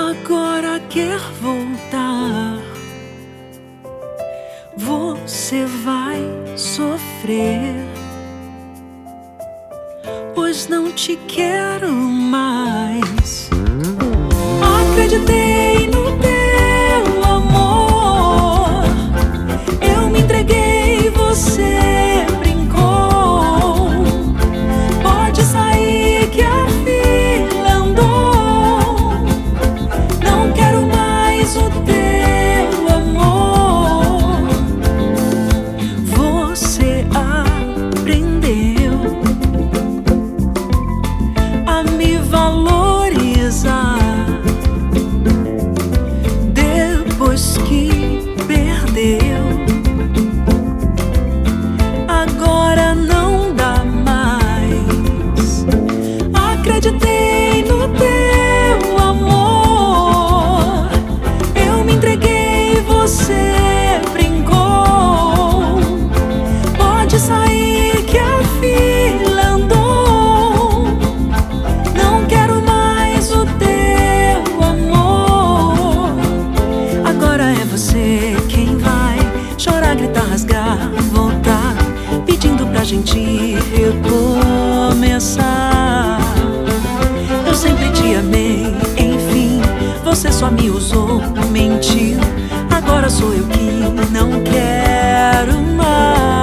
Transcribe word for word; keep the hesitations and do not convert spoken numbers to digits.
agora quer voltar. Você vai sofrer, pois não te quero mais. Acreditei no teu amor, eu me entreguei, você brincou. Pode sair que a fila andou. Não quero mais o teu amor. Você aprendeu a me valorizar depois que perdeu. Agora não dá mais. Acreditei no teu amor, eu me entreguei, você brincou. Pode sair que a fila andou. Não quero mais o teu amor. Agora é você quem vai chorar, gritar, rasgar, voltar, pedindo pra gente recomeçar. Eu sempre te amei, enfim, você só me usou, mentiu. Agora sou eu que não quero mais.